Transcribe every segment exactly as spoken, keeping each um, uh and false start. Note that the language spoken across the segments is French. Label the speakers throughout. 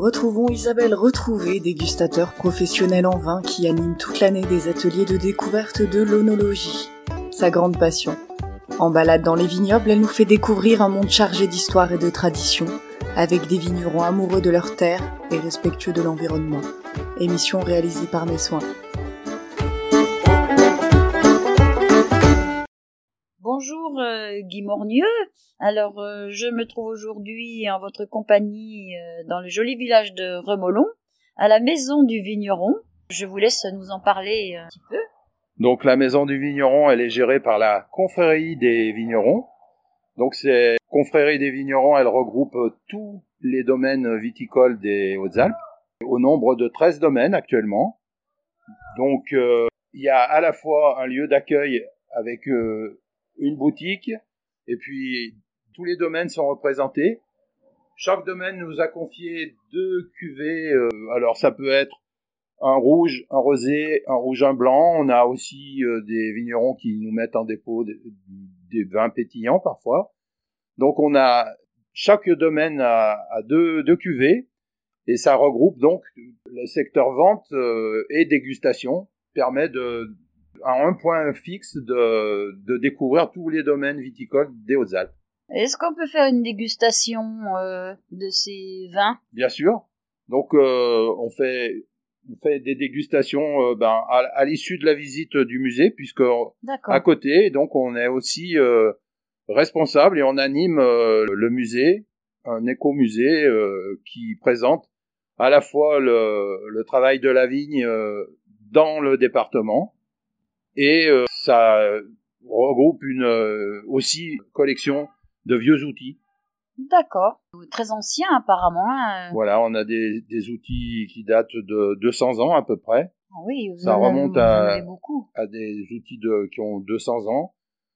Speaker 1: retrouvons Isabelle Retrouvé, dégustateur professionnel en vin qui anime toute l'année des ateliers de découverte de l'œnologie, sa grande passion. En balade dans les vignobles, elle nous fait découvrir un monde chargé d'histoire et de traditions, avec des vignerons amoureux de leur terre et respectueux de l'environnement. Émission réalisée par Mes Soins.
Speaker 2: Bonjour euh, Guy Mornieux. Alors euh, je me trouve aujourd'hui en votre compagnie euh, dans le joli village de Remolon, à la maison du vigneron. Je vous laisse nous en parler un petit peu.
Speaker 3: Donc la maison du vigneron, elle est gérée par la confrérie des vignerons. Donc c'est confrérie des vignerons, elle regroupe tous les domaines viticoles des Hautes-Alpes, au nombre de treize domaines actuellement. Donc euh, il y a à la fois un lieu d'accueil avec euh, une boutique, et puis tous les domaines sont représentés. Chaque domaine nous a confié deux cuvées. Euh, alors ça peut être un rouge, un rosé, un rouge, un blanc. On a aussi euh, des vignerons qui nous mettent en dépôt des, des vins pétillants parfois. Donc on a chaque domaine a, a deux, deux cuvées, et ça regroupe donc le secteur vente euh, et dégustation, permet de à un point fixe de, de découvrir tous les domaines viticoles des Hautes-Alpes.
Speaker 2: Est-ce qu'on peut faire une dégustation euh, de ces vins ?
Speaker 3: Bien sûr. Donc euh, on fait on fait des dégustations euh, ben, à, à l'issue de la visite du musée, puisque
Speaker 2: D'accord.
Speaker 3: À côté, donc on est aussi euh, responsable et on anime euh, le musée, un écomusée euh, qui présente à la fois le, le travail de la vigne euh, dans le département, et euh, ça regroupe une euh, aussi collection de vieux outils.
Speaker 2: D'accord. Très ancien apparemment. Hein.
Speaker 3: Voilà, on a des, des outils qui datent de deux cents ans à peu près.
Speaker 2: Ah oui, vous
Speaker 3: ça
Speaker 2: en avez,
Speaker 3: remonte
Speaker 2: vous en
Speaker 3: à,
Speaker 2: avez beaucoup.
Speaker 3: à des outils de, qui ont deux cents ans.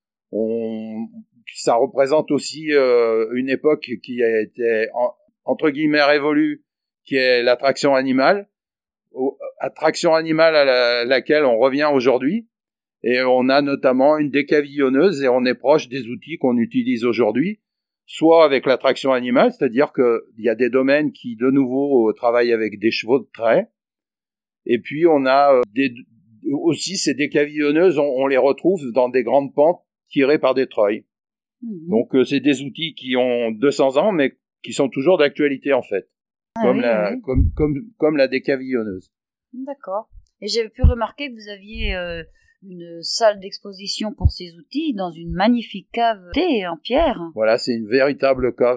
Speaker 3: On, ça représente aussi euh, une époque qui a été en, entre guillemets révolue, qui est l'attraction animale. Attraction animale à la, laquelle on revient aujourd'hui. Et on a notamment une décavillonneuse, et on est proche des outils qu'on utilise aujourd'hui, soit avec la traction animale, c'est-à-dire qu'il y a des domaines qui, de nouveau, travaillent avec des chevaux de trait. Et puis, on a des, aussi ces décavillonneuses, on, on les retrouve dans des grandes pentes tirées par des treuils. Mmh. Donc, c'est des outils qui ont deux cents ans, mais qui sont toujours d'actualité, en fait, ah comme, oui, la, oui. Comme, comme, comme la décavillonneuse.
Speaker 2: D'accord. Et j'ai pu remarquer que vous aviez... Euh... une salle d'exposition pour ces outils dans une magnifique cave en pierre.
Speaker 3: Voilà, c'est une véritable cave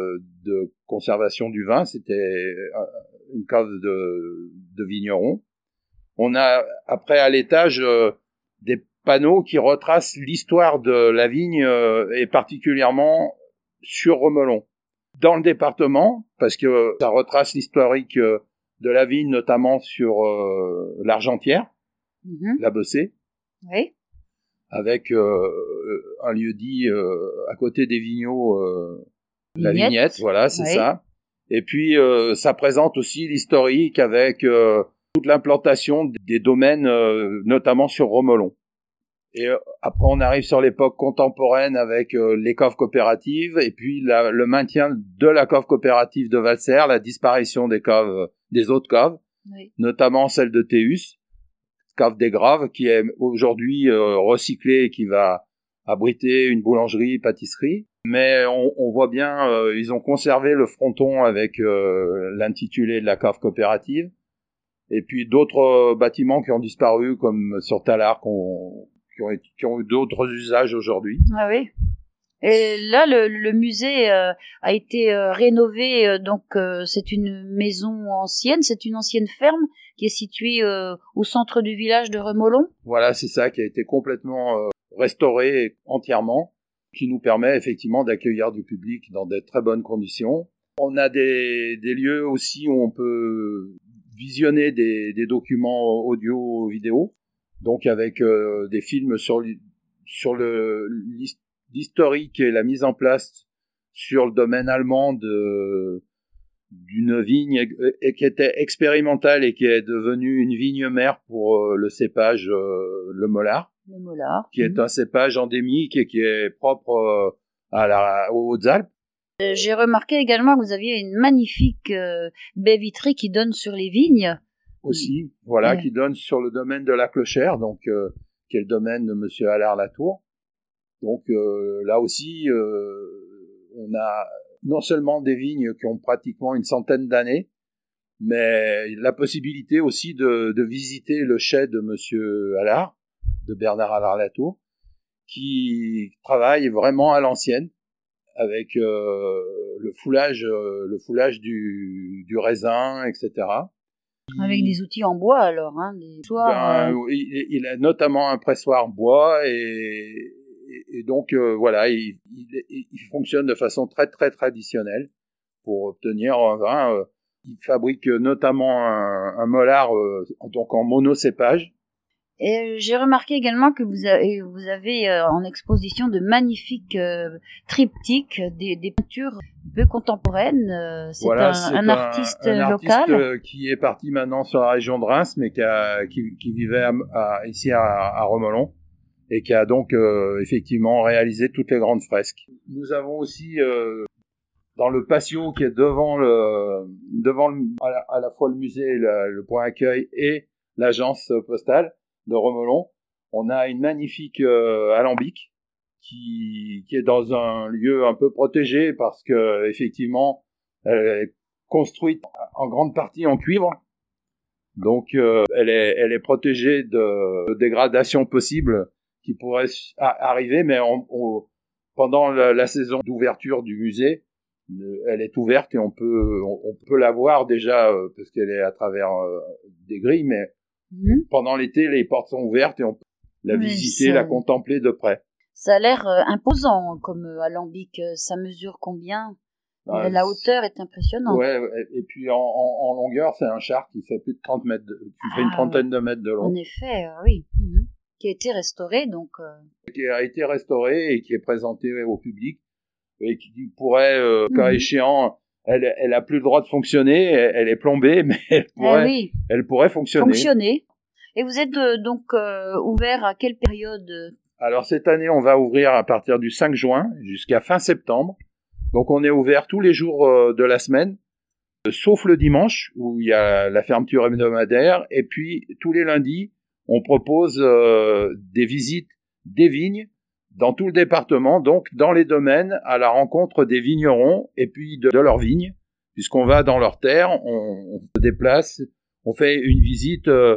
Speaker 3: de conservation du vin. C'était une cave de, de vignerons. On a, après, à l'étage, des panneaux qui retracent l'histoire de la vigne, et particulièrement sur Remolon. Dans le département, parce que ça retrace l'historique de la vigne, notamment sur l'Argentière, mm-hmm. la Bessée.
Speaker 2: Oui.
Speaker 3: Avec euh, un lieu-dit euh, à côté des vignots, euh, la Vignette, voilà, c'est oui. ça. Et puis, euh, ça présente aussi l'historique avec euh, toute l'implantation des domaines, euh, notamment sur Remolon. Et euh, après, on arrive sur l'époque contemporaine avec euh, les caves coopératives, et puis la, le maintien de la cave coopérative de Valserres, la disparition des caves, des autres caves, oui. notamment celle de Théus. Cave des Graves, qui est aujourd'hui euh, recyclée et qui va abriter une boulangerie, pâtisserie. Mais on, on voit bien, euh, ils ont conservé le fronton avec euh, l'intitulé de la cave coopérative. Et puis d'autres euh, bâtiments qui ont disparu, comme sur Tallard, qui ont, qui ont, qui ont eu d'autres usages aujourd'hui.
Speaker 2: Ah oui. Et là, le, le musée euh, a été euh, rénové, euh, donc euh, c'est une maison ancienne, c'est une ancienne ferme qui est située euh, au centre du village de Remolon.
Speaker 3: Voilà, c'est ça, qui a été complètement euh, restauré entièrement, qui nous permet effectivement d'accueillir du public dans de très bonnes conditions. On a des, des lieux aussi où on peut visionner des, des documents audio, vidéo, donc avec euh, des films sur, sur le l'historique et la mise en place sur le domaine allemand de, d'une vigne et qui était expérimentale et qui est devenue une vigne mère pour euh, le cépage euh, le Mollard,
Speaker 2: le Mollard,
Speaker 3: qui mmh. est un cépage endémique et qui est propre euh, à la, aux Hautes-Alpes.
Speaker 2: Euh, j'ai remarqué également que vous aviez une magnifique euh, baie vitrée qui donne sur les vignes.
Speaker 3: Aussi, voilà,
Speaker 2: Ouais.
Speaker 3: qui donne sur le domaine de la Clochère, donc euh, qui est le domaine de Monsieur Allard Latour. Donc euh, là aussi, euh, on a non seulement des vignes qui ont pratiquement une centaine d'années, mais la possibilité aussi de, de visiter le chai de Monsieur Allard, de Bernard Allard Latour, qui travaille vraiment à l'ancienne, avec euh, le foulage, euh, le foulage du, du raisin, et cetera.
Speaker 2: Avec des outils en bois alors, hein, des soirs.
Speaker 3: Ben,
Speaker 2: euh...
Speaker 3: il, il a notamment un pressoir bois et, et donc euh, voilà, il, il, il fonctionne de façon très très traditionnelle pour obtenir un vin. Euh, il fabrique notamment un, un mollard euh, donc en monocépage.
Speaker 2: Et j'ai remarqué également que vous avez, vous avez euh, en exposition de magnifiques euh, triptyques, des, des peintures un peu contemporaines. Euh, c'est
Speaker 3: Voilà,
Speaker 2: un,
Speaker 3: c'est
Speaker 2: un
Speaker 3: un
Speaker 2: artiste
Speaker 3: un
Speaker 2: local.
Speaker 3: artiste qui est parti maintenant sur la région de Reims, mais qui, a, qui, qui vivait à, à, ici à, à Remolon, et qui a donc euh, effectivement réalisé toutes les grandes fresques. Nous avons aussi euh, dans le patio qui est devant le devant le, à, la, à la fois le musée, le, le point accueil et l'agence postale de Remolon, on a une magnifique euh, alambic qui, qui est dans un lieu un peu protégé parce que effectivement elle est construite en grande partie en cuivre, donc euh, elle est elle est protégée de, de dégradation possible qui pourrait arriver, mais on, on, pendant la, la saison d'ouverture du musée, elle est ouverte et on peut on, on peut la voir déjà euh, parce qu'elle est à travers euh, des grilles, mais mmh. pendant l'été les portes sont ouvertes et on peut la oui, visiter, ça... la contempler de près.
Speaker 2: Ça a l'air euh, imposant comme euh, alambic. Ça mesure combien? Bah, la hauteur est impressionnante.
Speaker 3: Ouais, et puis en, en, en longueur, c'est un char qui fait plus de trente mètres, de, qui ah, fait une trentaine de mètres de long.
Speaker 2: En effet, euh, oui. Mmh. Qui a été restauré, donc. Euh...
Speaker 3: Qui a été restauré et qui est présenté au public et qui pourrait, euh, mmh. cas échéant, elle, elle a plus le droit de fonctionner, elle, elle est plombée, mais elle pourrait, eh oui. elle pourrait fonctionner.
Speaker 2: Fonctionner. Et vous êtes euh, donc euh, ouvert à quelle période?
Speaker 3: Alors cette année, on va ouvrir à partir du cinq juin jusqu'à fin septembre. Donc on est ouvert tous les jours euh, de la semaine, euh, sauf le dimanche où il y a la fermeture hebdomadaire. Et puis tous les lundis, on propose euh, des visites des vignes dans tout le département, donc dans les domaines, à la rencontre des vignerons et puis de, de leurs vignes, puisqu'on va dans leurs terres, on, on se déplace, on fait une visite euh,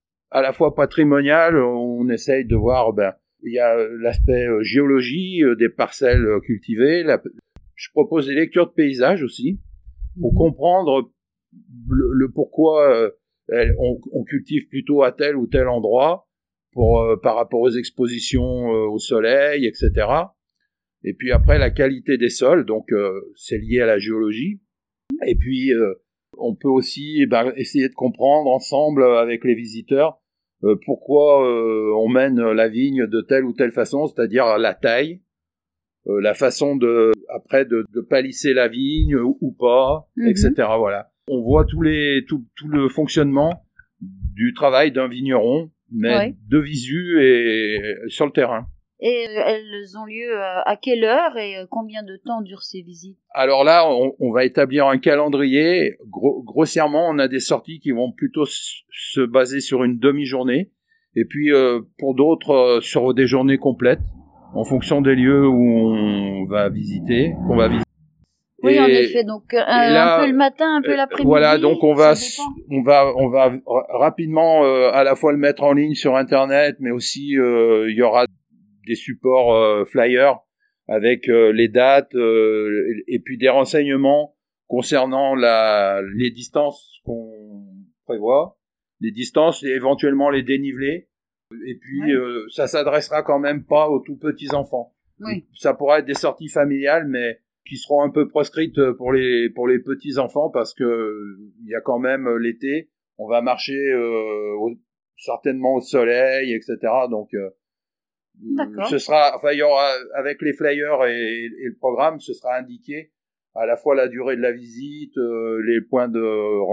Speaker 3: à la fois patrimoniale, on essaye de voir, ben, il y a l'aspect euh, géologie euh, des parcelles euh, cultivées. La, je propose des lectures de paysages aussi, pour mmh. comprendre le, le pourquoi euh, on, on cultive plutôt à tel ou tel endroit, pour euh, par rapport aux expositions euh, au soleil, et cetera. Et puis après la qualité des sols, donc euh, c'est lié à la géologie. Et puis euh, on peut aussi ben, essayer de comprendre ensemble avec les visiteurs euh, pourquoi euh, on mène la vigne de telle ou telle façon, c'est-à-dire la taille, euh, la façon de après de, de palisser la vigne ou, ou pas, mm-hmm. et cetera. Voilà. On voit tous les tout, tout le fonctionnement du travail d'un vigneron, mais ouais. de visu et sur le terrain.
Speaker 2: Et elles ont lieu à quelle heure et combien de temps durent ces visites?
Speaker 3: Alors là, on, on va établir un calendrier. Gros, grossièrement, on a des sorties qui vont plutôt s- se baser sur une demi-journée. Et puis, euh, pour d'autres, euh, sur des journées complètes, en fonction des lieux où on va visiter, qu'on va visiter.
Speaker 2: Oui, et, en effet. Donc, un, là, un peu le matin, un peu l'après-midi.
Speaker 3: Voilà, donc on va, on va, on va rapidement euh, à la fois le mettre en ligne sur Internet, mais aussi euh, il y aura des supports euh, flyers avec euh, les dates euh, et, et puis des renseignements concernant la, les distances qu'on prévoit, les distances et éventuellement les dénivelés. Et puis oui. euh, ça s'adressera quand même pas aux tout petits enfants.
Speaker 2: Oui.
Speaker 3: Ça pourra être des sorties familiales, mais qui seront un peu proscrites pour les pour les petits enfants parce que il y a quand même l'été, on va marcher euh, au, certainement au soleil, et cetera. Donc euh,
Speaker 2: D'accord.
Speaker 3: Ce sera, enfin, il y aura, avec les flyers et, et le programme, ce sera indiqué à la fois la durée de la visite, euh, les points de,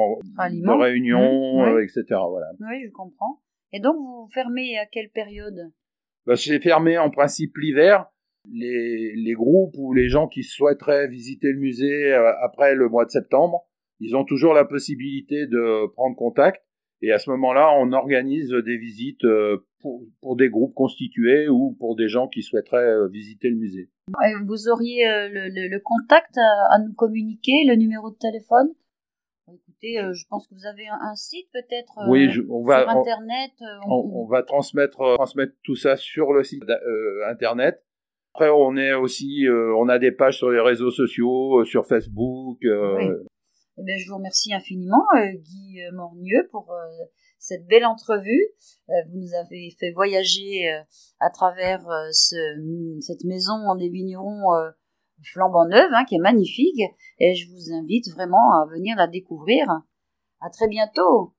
Speaker 3: de réunion, mmh, oui. euh, et cetera. Voilà.
Speaker 2: Oui, je comprends. Et donc, vous fermez à quelle période?
Speaker 3: Ben, c'est fermé en principe l'hiver. les, les groupes ou les gens qui souhaiteraient visiter le musée euh, après le mois de septembre, ils ont toujours la possibilité de prendre contact. Et à ce moment-là, on organise des visites euh, pour, pour des groupes constitués ou pour des gens qui souhaiteraient euh, visiter le musée.
Speaker 2: Vous auriez euh, le, le, le contact à, à nous communiquer, le numéro de téléphone? Écoutez, euh, je pense que vous avez un, un site peut-être euh,
Speaker 3: oui, je, on va,
Speaker 2: sur Internet.
Speaker 3: On,
Speaker 2: euh,
Speaker 3: on, on va transmettre, euh, transmettre tout ça sur le site euh, Internet. Après, on est aussi, euh, on a des pages sur les réseaux sociaux, euh, sur Facebook. Euh,
Speaker 2: oui. Eh bien, je vous remercie infiniment, euh, Guy Mornieu, pour euh, cette belle entrevue. Euh, vous nous avez fait voyager euh, à travers euh, ce, cette maison des vignerons euh, flambant neuve, hein, qui est magnifique. Et je vous invite vraiment à venir la découvrir. À très bientôt.